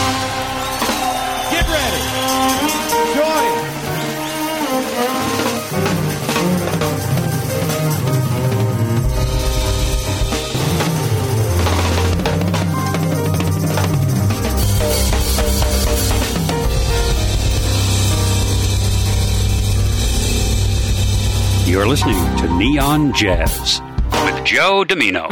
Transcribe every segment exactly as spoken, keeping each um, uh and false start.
Get ready. Join. You're listening to Neon Jazz with Joe Domino.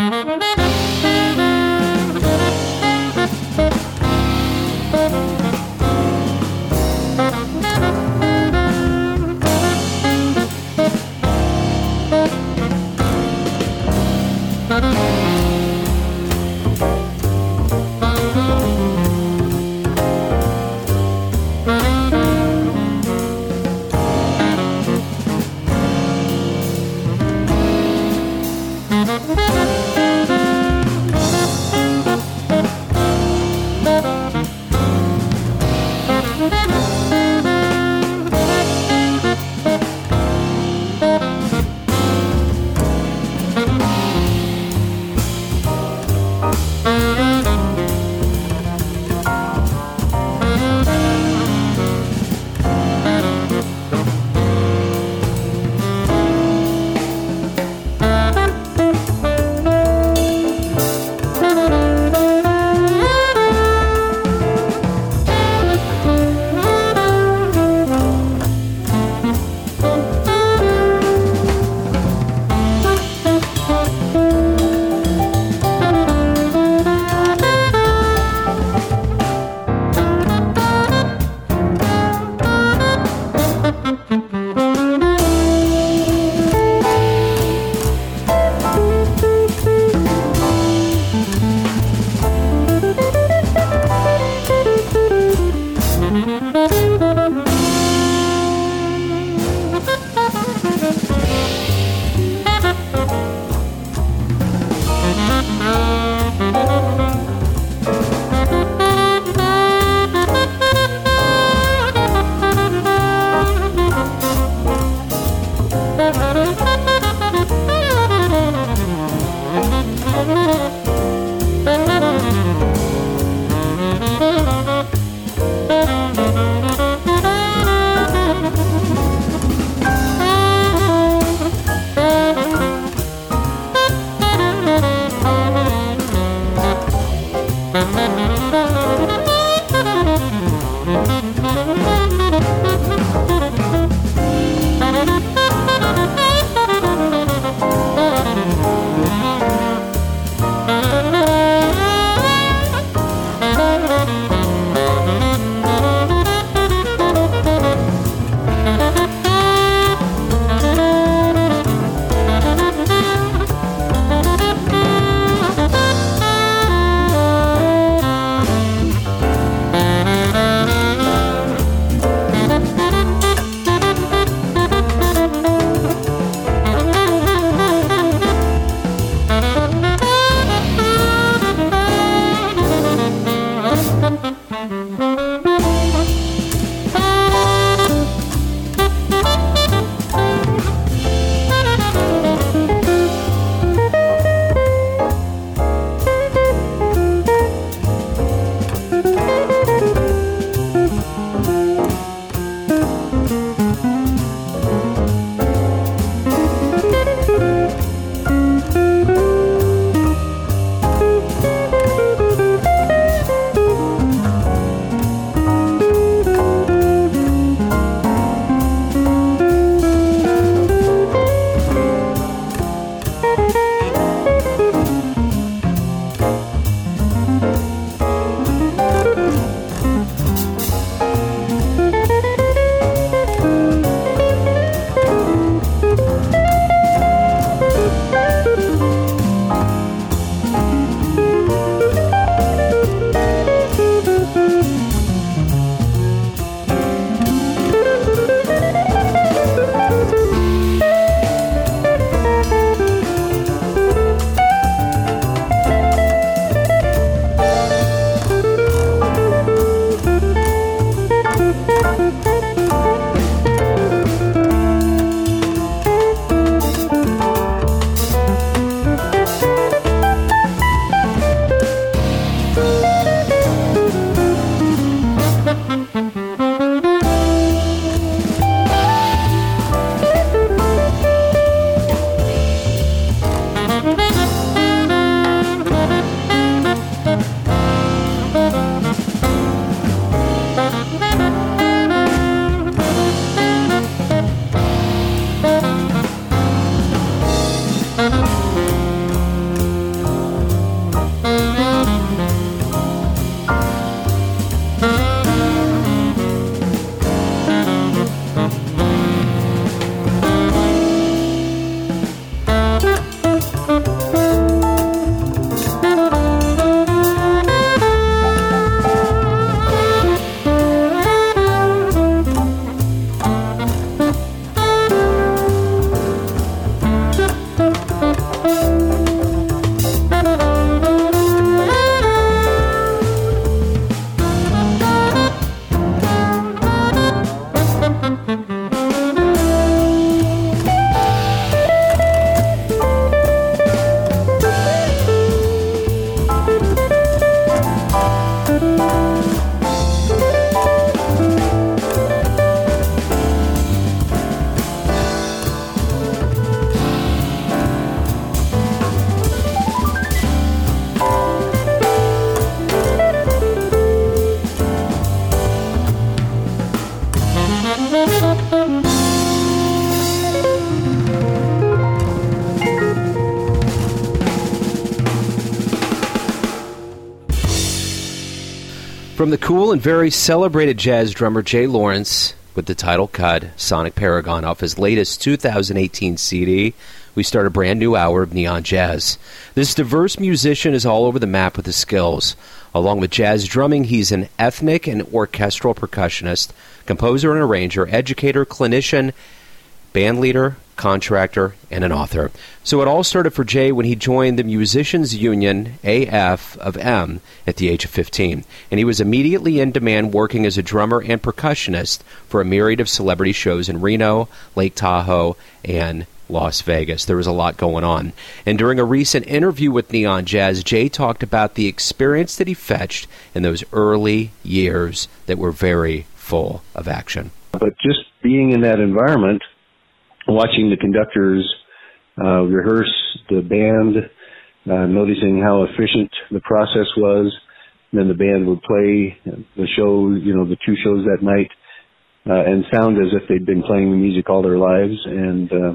From the cool and very celebrated jazz drummer Jay Lawrence with the title cut, Sonic Paragon, off his latest two thousand eighteen C D, we start a brand new hour of Neon Jazz. This diverse musician is all over the map with his skills. Along with jazz drumming, he's an ethnic and orchestral percussionist, composer and arranger, educator, clinician, band leader, contractor, and an author. So it all started for Jay when he joined the Musicians Union, A F of M, at the age of fifteen. And he was immediately in demand working as a drummer and percussionist for a myriad of celebrity shows in Reno, Lake Tahoe, and Las Vegas. There was a lot going on. And during a recent interview with Neon Jazz, Jay talked about the experience that he fetched in those early years that were very full of action. But just being in that environment, watching the conductors uh, rehearse the band, uh, noticing how efficient the process was, and then the band would play the show, you know, the two shows that night, uh, and sound as if they'd been playing the music all their lives. And uh,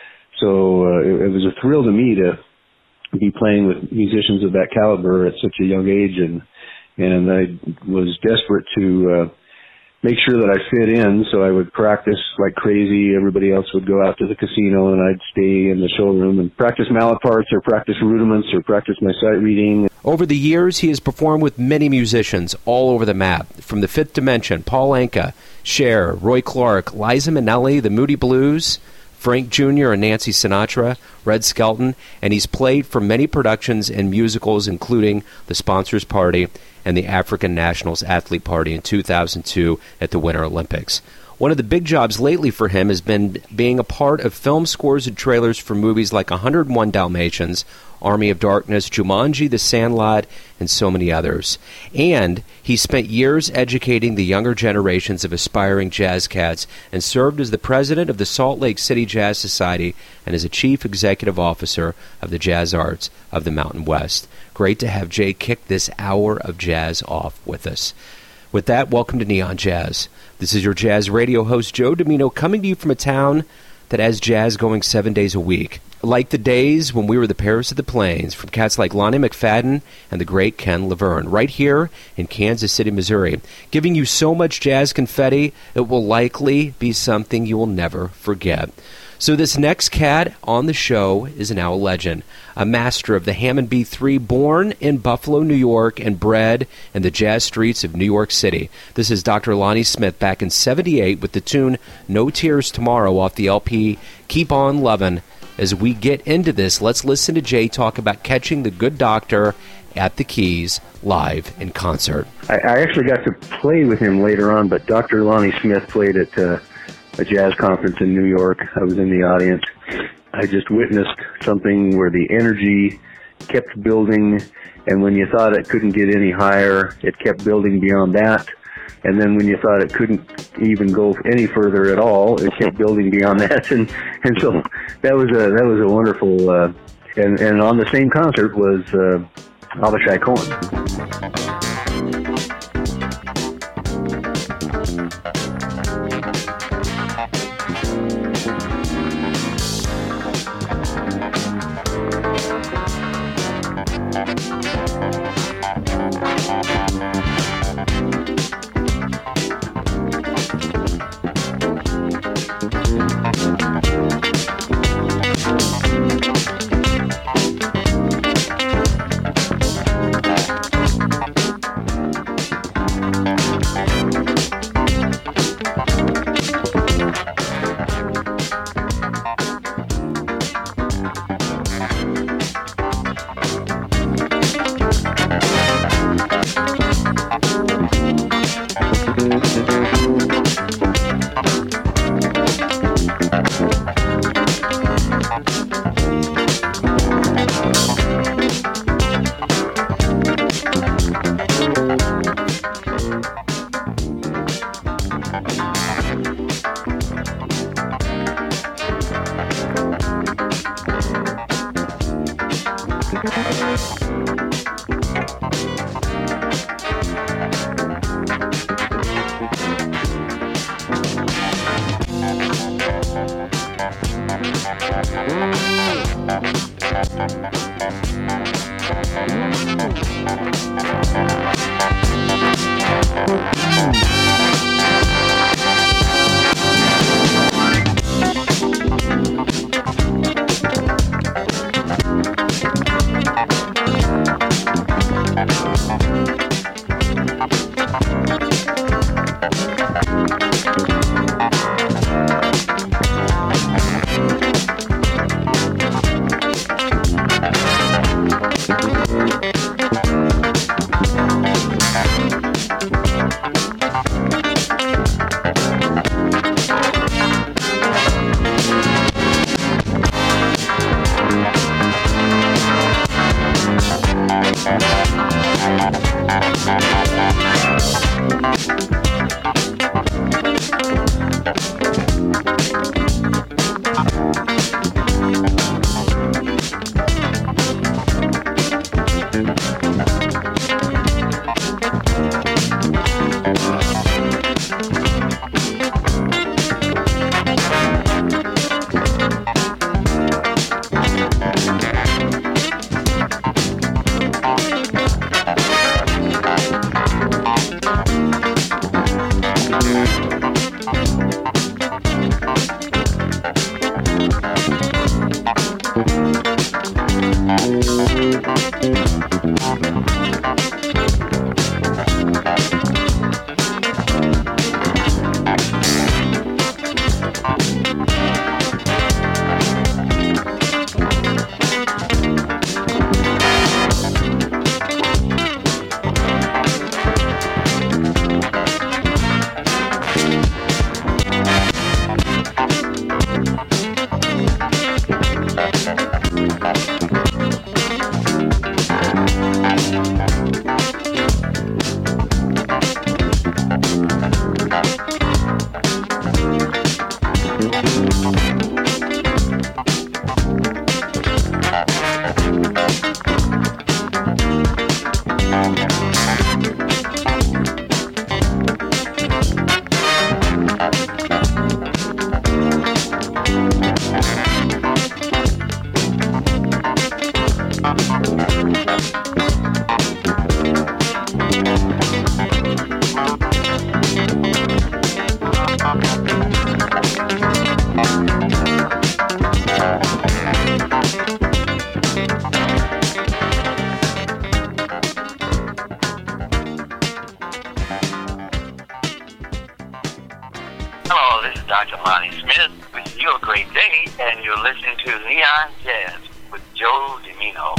so uh, it, it was a thrill to me to be playing with musicians of that caliber at such a young age, and and I was desperate to uh, make sure that I fit in, so I would practice like crazy. Everybody else would go out to the casino, and I'd stay in the showroom and practice mallet parts or practice rudiments or practice my sight reading. Over the years, he has performed with many musicians all over the map, from the Fifth Dimension, Paul Anka, Cher, Roy Clark, Liza Minnelli, the Moody Blues, Frank Junior and Nancy Sinatra, Red Skelton, and he's played for many productions and musicals, including The Sponsors Party and the African Nationals Athlete Party in two thousand two at the Winter Olympics. One of the big jobs lately for him has been being a part of film scores and trailers for movies like one oh one Dalmatians, Army of Darkness, Jumanji, The Sandlot, and so many others. And he spent years educating the younger generations of aspiring jazz cats and served as the president of the Salt Lake City Jazz Society and as a chief executive officer of the Jazz Arts of the Mountain West. Great to have Jay kick this hour of jazz off with us. With that, welcome to Neon Jazz. This is your jazz radio host, Joe Domino, coming to you from a town that has jazz going seven days a week. Like the days when we were the Paris of the Plains, from cats like Lonnie McFadden and the great Ken Laverne, right here in Kansas City, Missouri, giving you so much jazz confetti, it will likely be something you will never forget. So this next cat on the show is now a legend, a master of the Hammond B three, born in Buffalo, New York, and bred in the jazz streets of New York City. This is Doctor Lonnie Smith back in seventy-eight with the tune No Tears Tomorrow off the L P Keep On Lovin'. As we get into this, let's listen to Jay talk about catching the good doctor at the keys live in concert. I, I actually got to play with him later on, but Doctor Lonnie Smith played at uh, a jazz conference in New York. I was in the audience. I just witnessed something where the energy kept building, and when you thought it couldn't get any higher, it kept building beyond that. And then when you thought it couldn't even go any further at all, it kept building beyond that. And and so that was a that was a wonderful. Uh, and and on the same concert was uh, Avishai Cohen. Doctor Lonnie Smith with You a Great Day, and you're listening to Neon Jazz with Joe Dimino.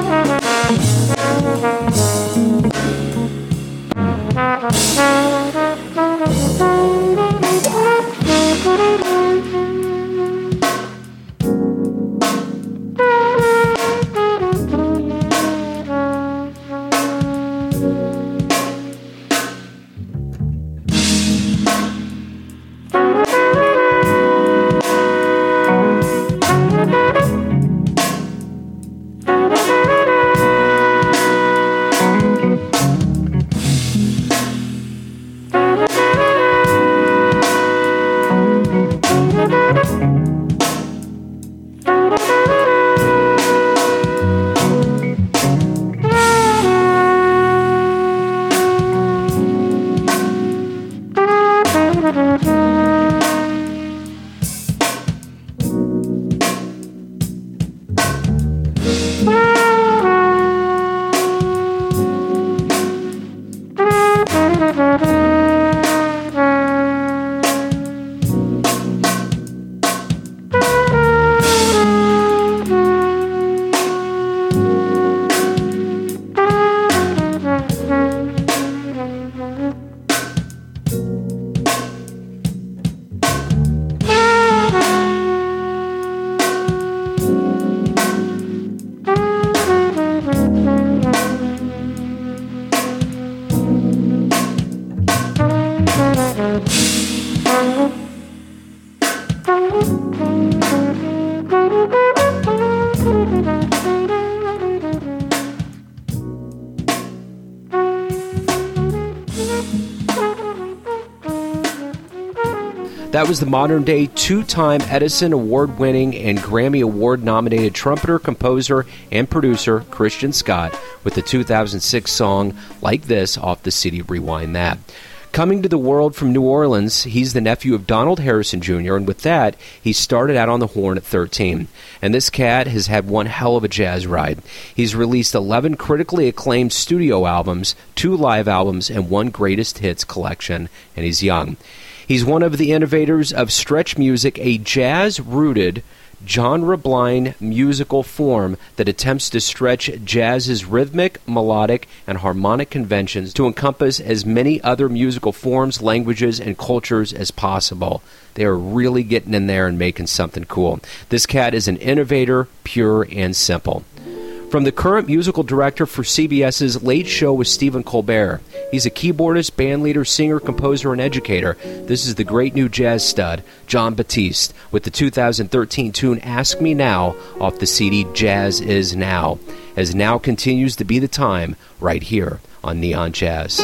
That was the modern-day two-time Edison Award-winning and Grammy Award-nominated trumpeter, composer, and producer Christian Scott with the two thousand six song Like This off the C D Rewind That. Coming to the world from New Orleans, he's the nephew of Donald Harrison Junior, and with that, he started out on the horn at thirteen. And this cat has had one hell of a jazz ride. He's released eleven critically acclaimed studio albums, two live albums, and one greatest hits collection, and he's young. He's one of the innovators of stretch music, a jazz-rooted, genre-blind musical form that attempts to stretch jazz's rhythmic, melodic, and harmonic conventions to encompass as many other musical forms, languages, and cultures as possible. They are really getting in there and making something cool. This cat is an innovator, pure and simple. From the current musical director for CBS's Late Show with Stephen Colbert, he's a keyboardist, bandleader, singer, composer, and educator. This is the great new jazz stud, Jon Batiste, with the two thousand thirteen tune Ask Me Now off the C D Jazz Is Now, as now continues to be the time right here on Neon Jazz.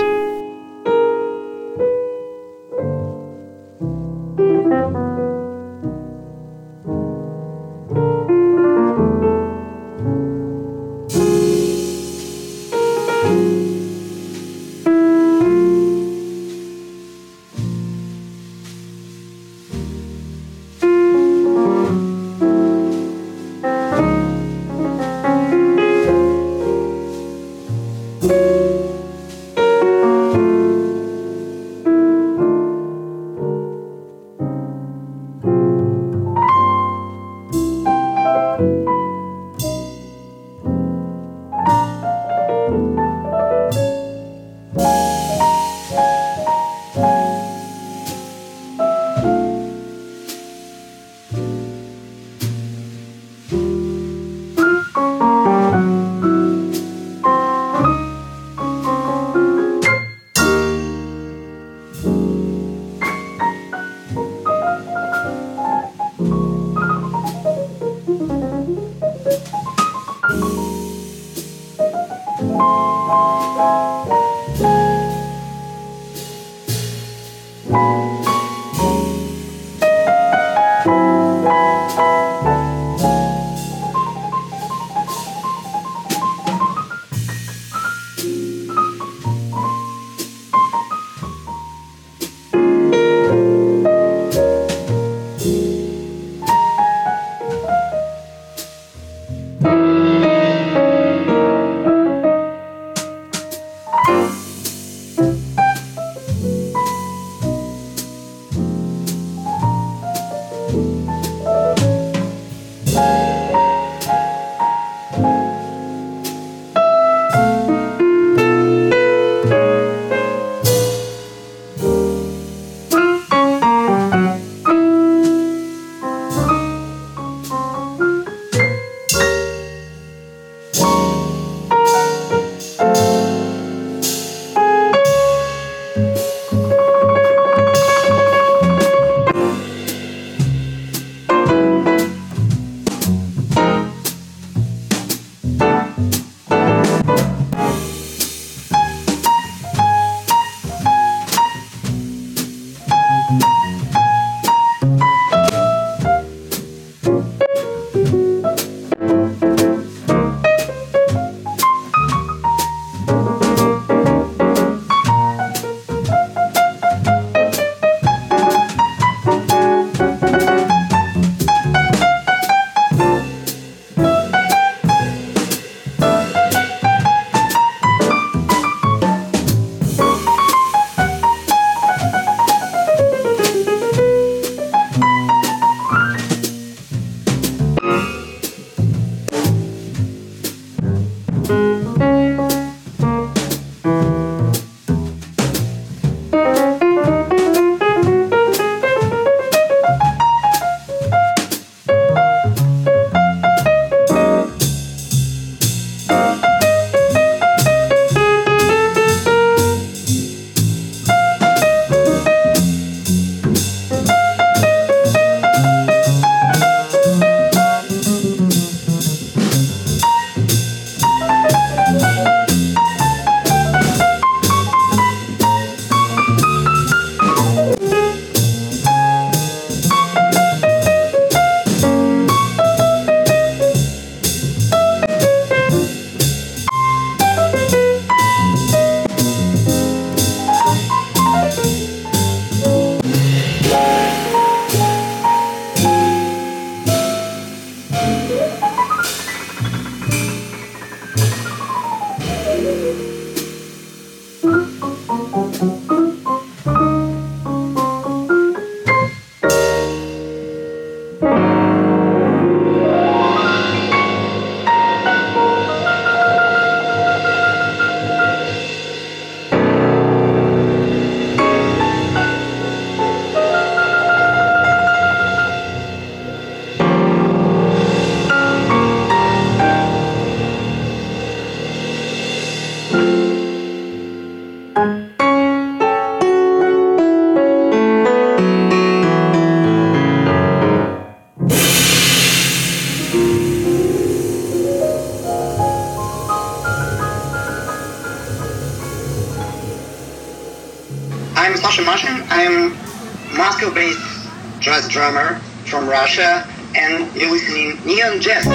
I'm Sasha Mashin. I'm Moscow-based jazz drummer from Russia, and you're listening Neon Jazz.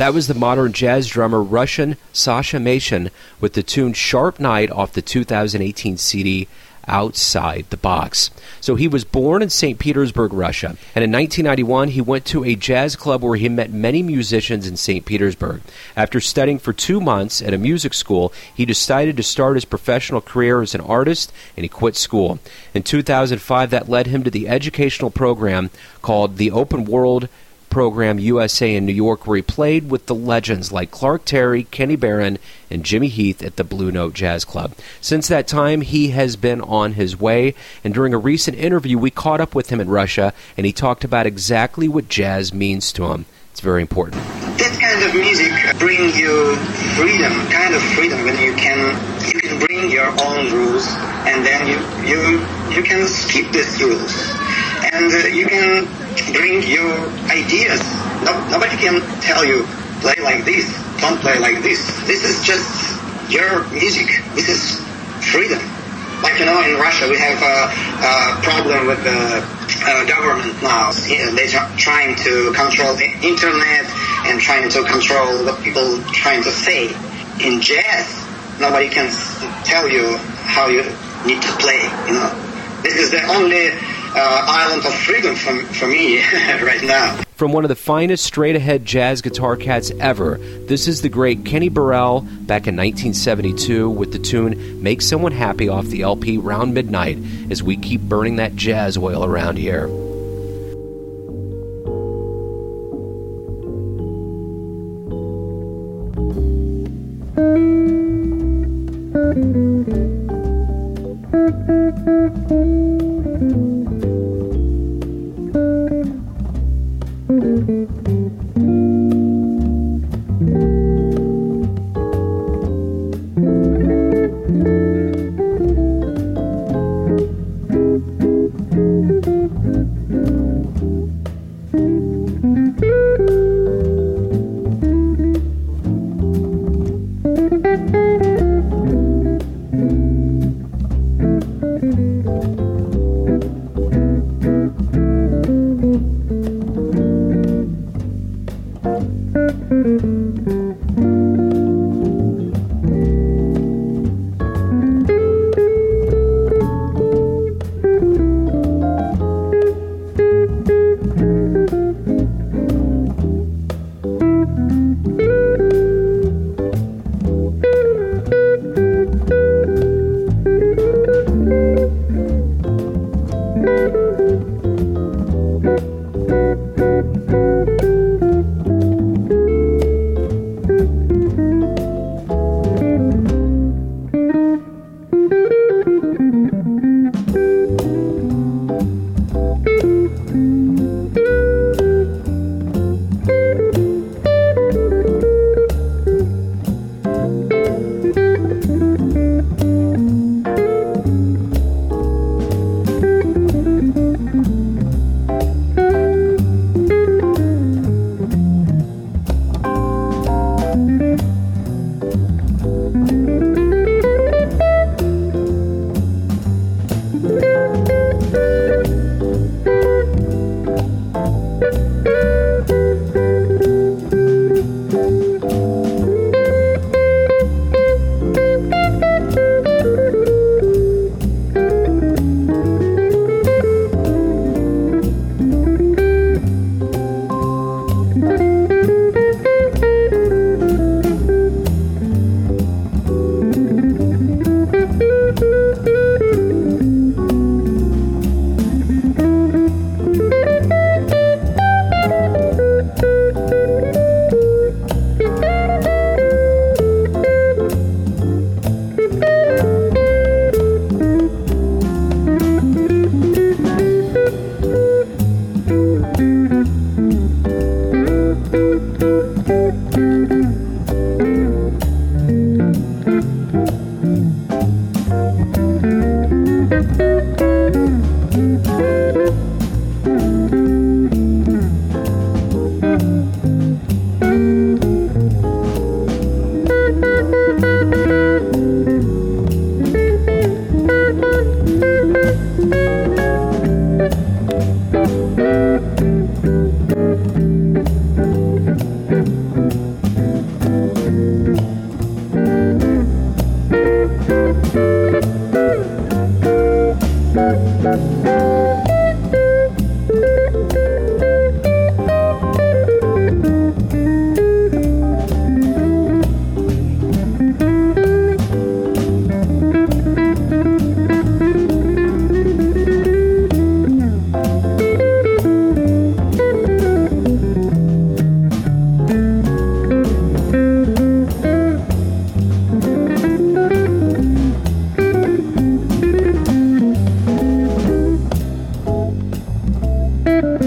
That was the modern jazz drummer Russian Sasha Mashin with the tune Sharp Night off the two thousand eighteen C D Outside the Box. So he was born in Saint Petersburg, Russia, and in nineteen ninety-one he went to a jazz club where he met many musicians in Saint Petersburg. After studying for two months at a music school, he decided to start his professional career as an artist, and he quit school. In two thousand five, that led him to the educational program called the Open World Program U S A in New York, where he played with the legends like Clark Terry, Kenny Barron, and Jimmy Heath at the Blue Note Jazz Club. Since that time, he has been on his way, and during a recent interview, we caught up with him in Russia, and he talked about exactly what jazz means to him. It's very important. That kind of music brings you freedom, kind of freedom, when you can you can bring your own rules, and then you you you can skip these rules, and uh, you can bring your ideas. No, nobody can tell you play like this, don't play like this. This is just your music. This is freedom. Like, you know, in Russia we have a, a problem with the uh, government now. They're trying to control the internet and trying to control what people trying to say. In jazz, nobody can tell you how you need to play, you know. This is the only uh, island of freedom for, for me right now. From one of the finest straight-ahead jazz guitar cats ever, this is the great Kenny Burrell back in nineteen seventy-two with the tune Make Someone Happy off the L P Round Midnight, as we keep burning that jazz oil around here.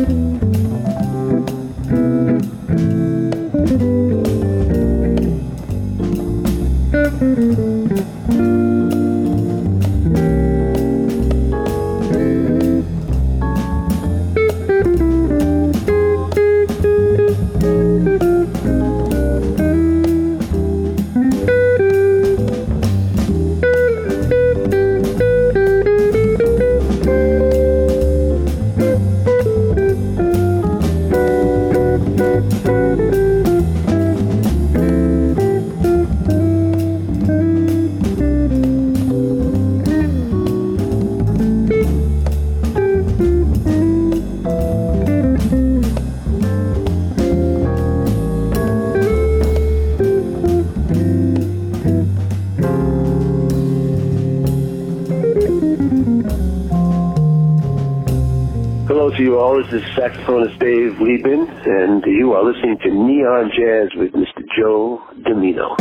To you all, this is saxophonist Dave Liebman, and you are listening to Neon Jazz with Mister Joe Domino.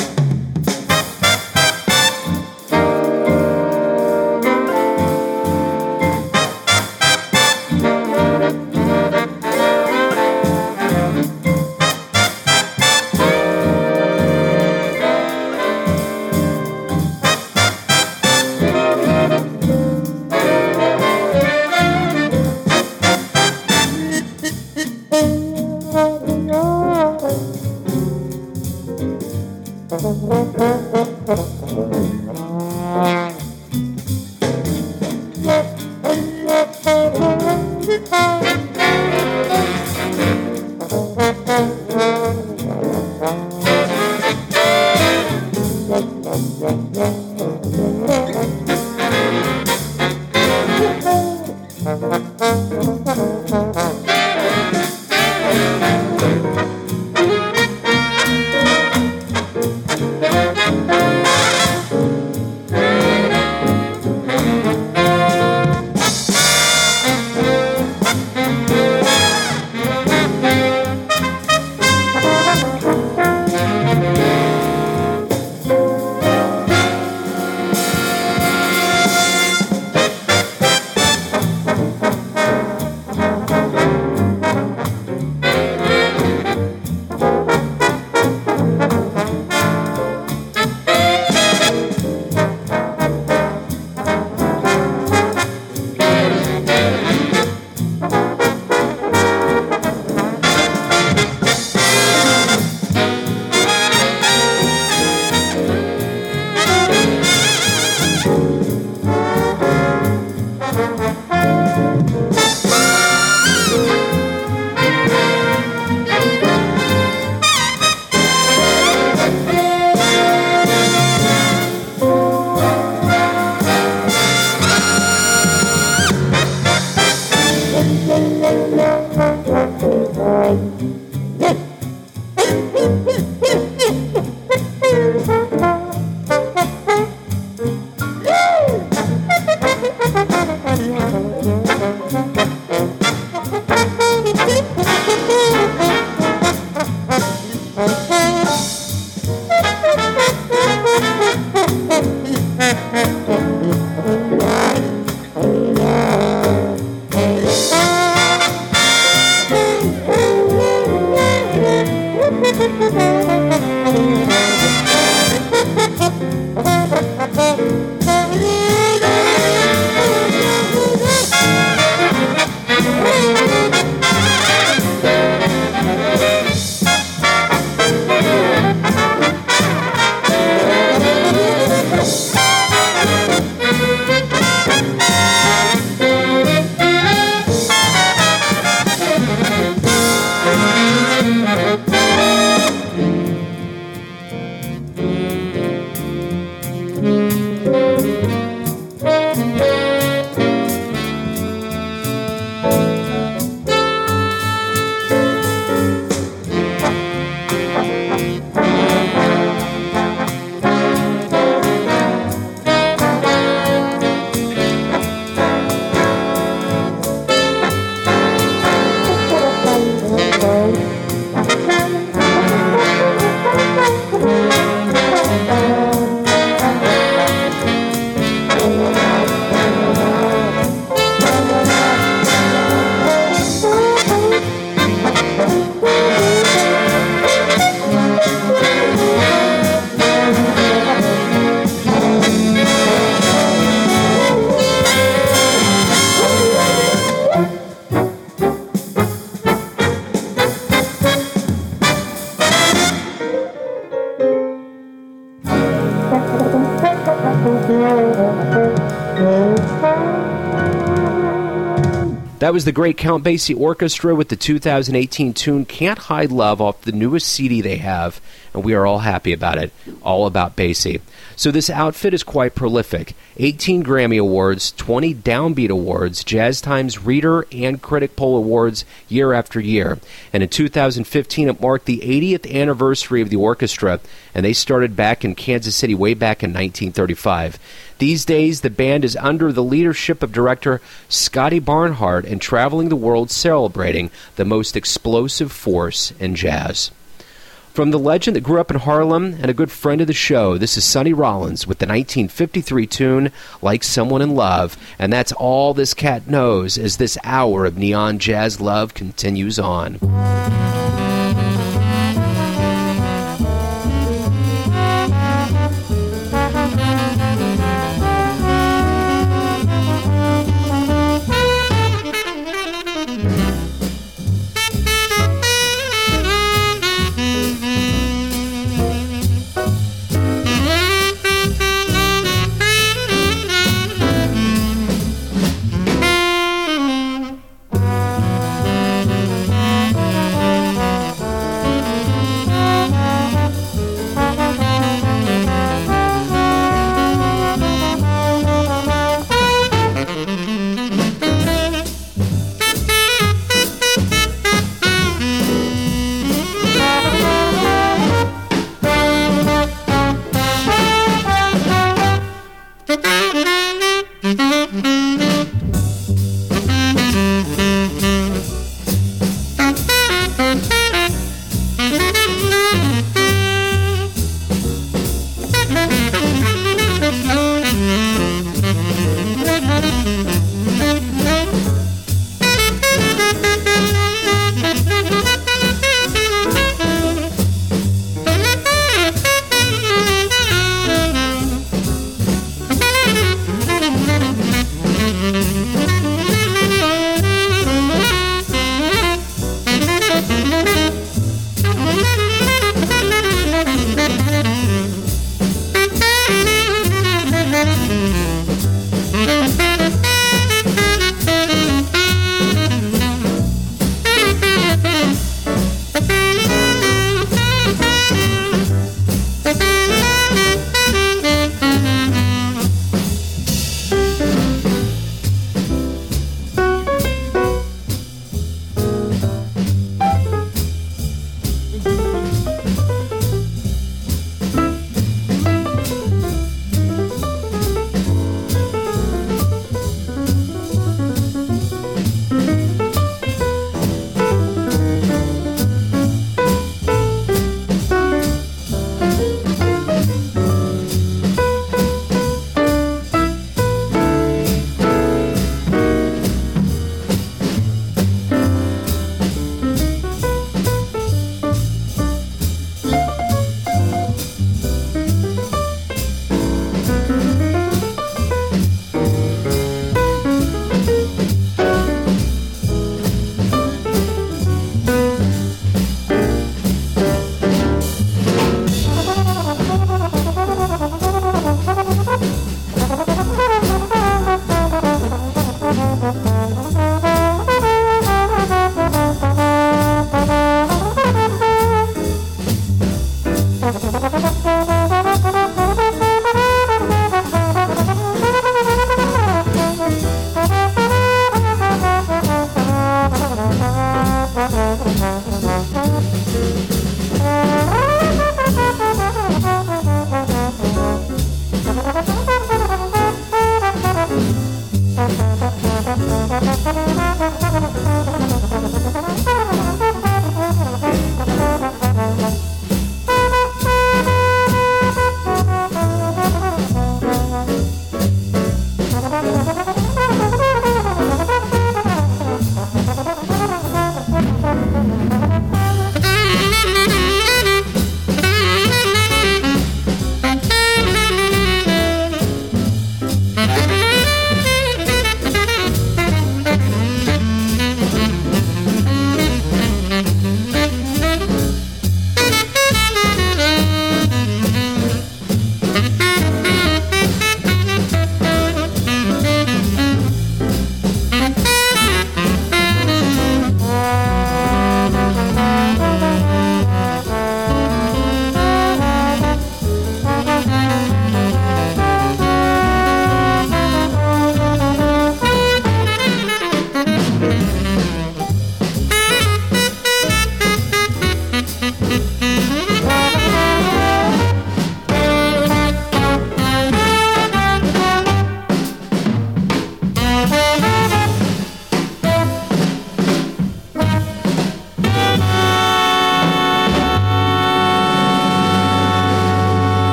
That was the great Count Basie Orchestra with the two thousand eighteen tune Can't Hide Love off the newest C D they have, and we are all happy about it. All about Basie. So this outfit is quite prolific. eighteen Grammy Awards, twenty Downbeat Awards, Jazz Times Reader and Critic Poll Awards year after year. And in two thousand fifteen, it marked the eightieth anniversary of the orchestra, and they started back in Kansas City way back in nineteen thirty-five. These days, the band is under the leadership of director Scotty Barnhart and traveling the world celebrating the most explosive force in jazz. From the legend that grew up in Harlem and a good friend of the show, this is Sonny Rollins with the nineteen fifty-three tune Like Someone in Love. And that's all this cat knows as this hour of Neon Jazz Love continues on.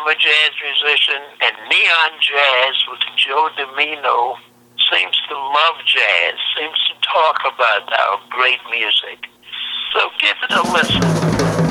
a jazz musician, and Neon Jazz with Joe Dimino seems to love jazz, seems to talk about our great music. So give it a listen.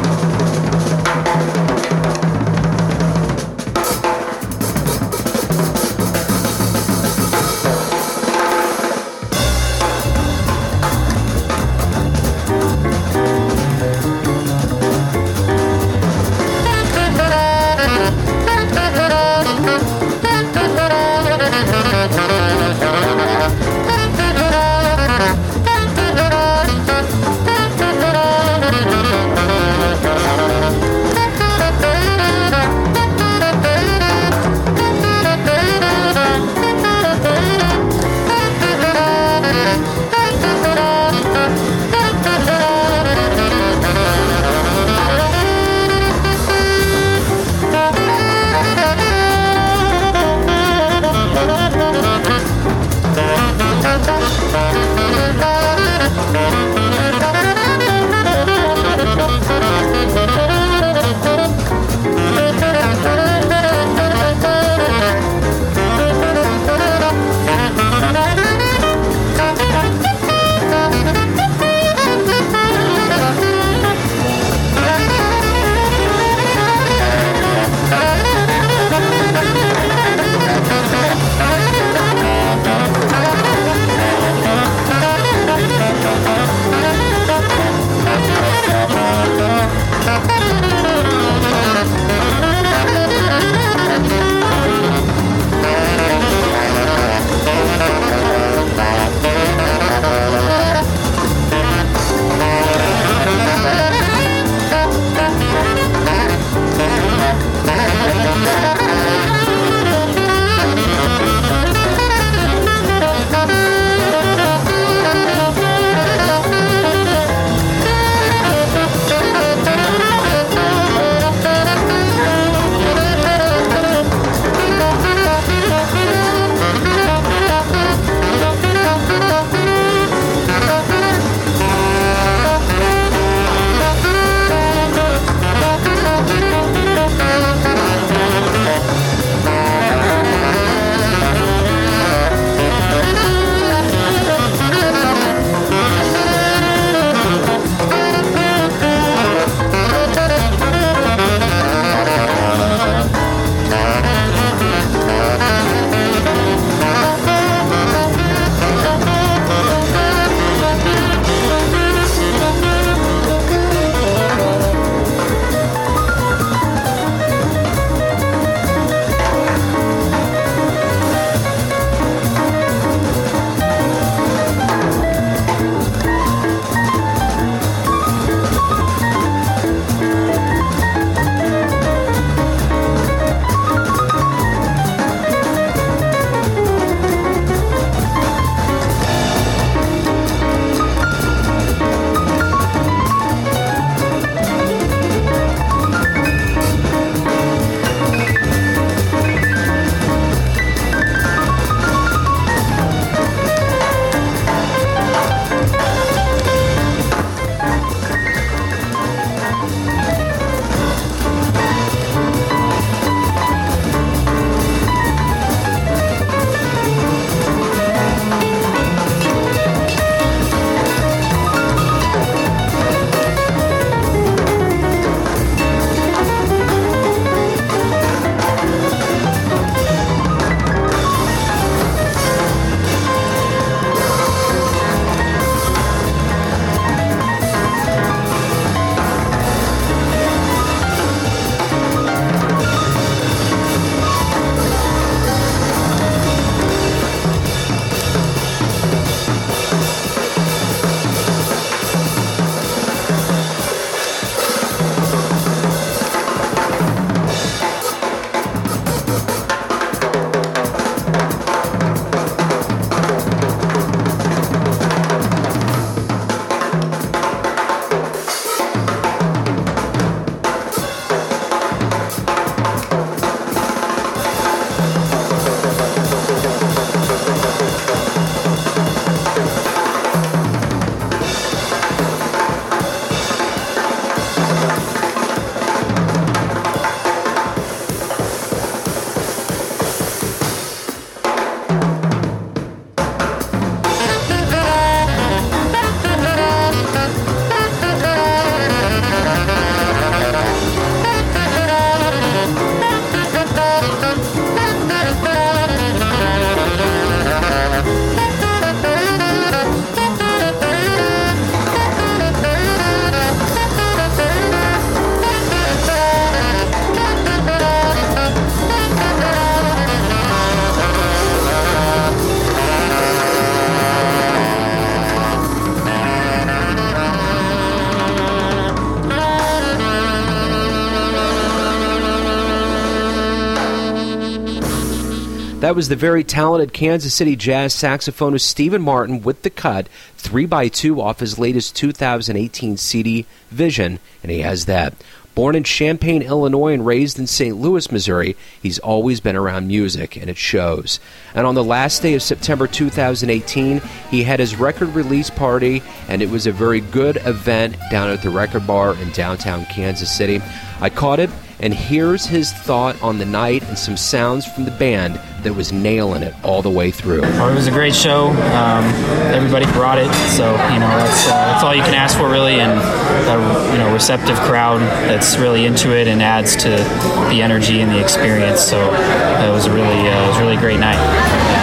That was the very talented Kansas City jazz saxophonist Stephen Martin with the cut three by two off his latest two thousand eighteen C D, Vision, and he has that. Born in Champaign, Illinois, and raised in Saint Louis, Missouri, he's always been around music, and it shows. And on the last day of September two thousand eighteen, he had his record release party, and it was a very good event down at the Record Bar in downtown Kansas City. I caught it, and here's his thought on the night and some sounds from the band that was nailing it all the way through. Oh, it was a great show. Um, everybody brought it, so you know that's uh, that's all you can ask for, really, and a you know receptive crowd that's really into it and adds to the energy and the experience. So uh, it was a really uh, it was a really great night.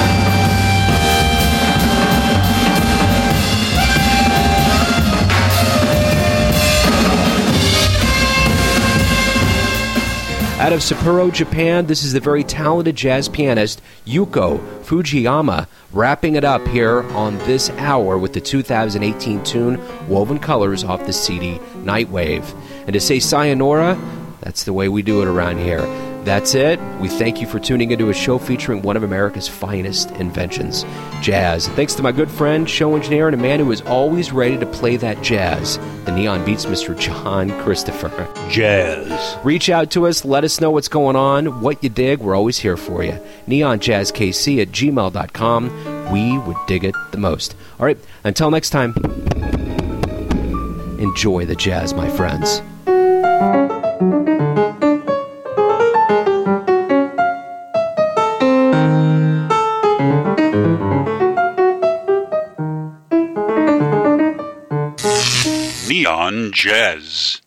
Out of Sapporo, Japan, this is the very talented jazz pianist Yuko Fujiyama, wrapping it up here on this hour with the two thousand eighteen tune Woven Colors off the C D Nightwave. And to say sayonara, that's the way we do it around here. That's it. We thank you for tuning into a show featuring one of America's finest inventions, jazz. Thanks to my good friend, show engineer, and a man who is always ready to play that jazz, the Neon Beats, Mister John Christopher. Jazz. Reach out to us. Let us know what's going on, what you dig. We're always here for you. neon jazz k c at gmail dot com. We would dig it the most. All right, until next time, enjoy the jazz, my friends. Neon Jazz.